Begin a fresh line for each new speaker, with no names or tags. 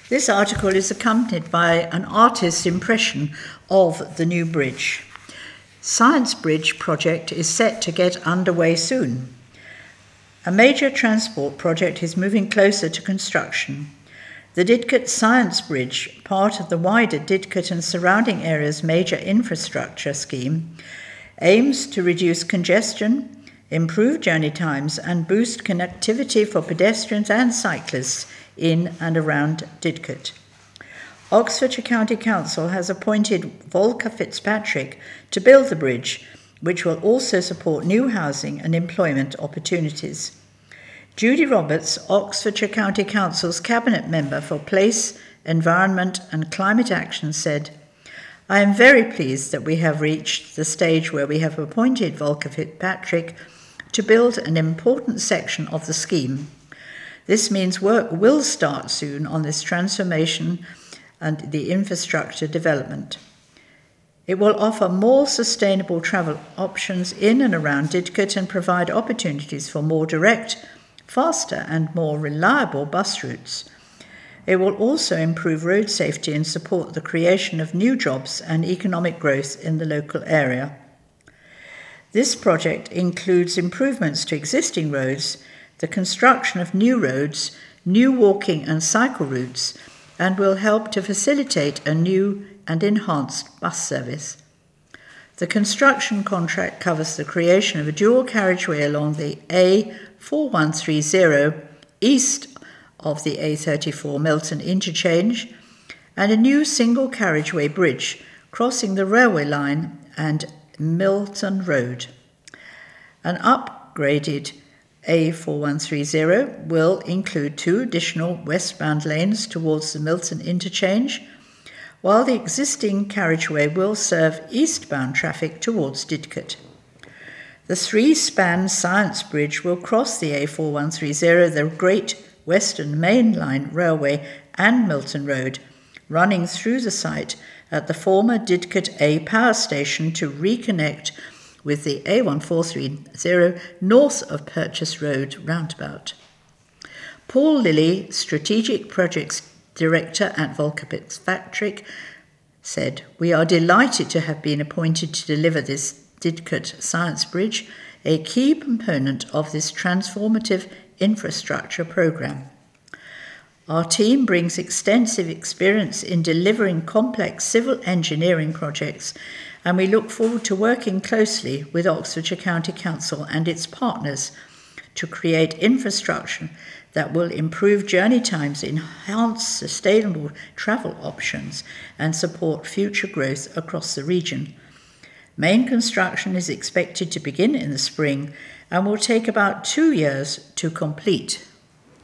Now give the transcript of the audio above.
This article is accompanied by an artist's impression of the new bridge. Science Bridge project is set to get underway soon. A major transport project is moving closer to construction. The Didcot Science Bridge, part of the wider Didcot and surrounding areas major infrastructure scheme, aims to reduce congestion, improve journey times and boost connectivity for pedestrians and cyclists in and around Didcot. Oxfordshire County Council has appointed Volker Fitzpatrick to build the bridge, which will also support new housing and employment opportunities. Judy Roberts, Oxfordshire County Council's Cabinet Member for Place, Environment and Climate Action, said, "I am very pleased that we have reached the stage where we have appointed Volker Fitzpatrick to build an important section of the scheme. This means work will start soon on this transformation and the infrastructure development. It will offer more sustainable travel options in and around Didcot and provide opportunities for more direct, faster and more reliable bus routes. It will also improve road safety and support the creation of new jobs and economic growth in the local area. This project includes improvements to existing roads, the construction of new roads, new walking and cycle routes, and will help to facilitate a new and enhanced bus service. The construction contract covers the creation of a dual carriageway along the A4130 east of the A34 Milton interchange and a new single carriageway bridge crossing the railway line and Milton Road. An upgraded A4130 will include 2 additional westbound lanes towards the Milton interchange, while the existing carriageway will serve eastbound traffic towards Didcot. The 3-span Science Bridge will cross the A4130, the Great Western Main Line Railway and Milton Road, running through the site at the former Didcot A power station to reconnect with the A1430 north of Purchase Road roundabout. Paul Lilly, Strategic Projects Director at Volker Fitzpatrick, said, "We are delighted to have been appointed to deliver this Didcot Science Bridge, a key component of this transformative infrastructure programme. Our team brings extensive experience in delivering complex civil engineering projects, and we look forward to working closely with Oxfordshire County Council and its partners to create infrastructure that will improve journey times, enhance sustainable travel options, and support future growth across the region. Main construction is expected to begin in the spring and will take about 2 years to complete."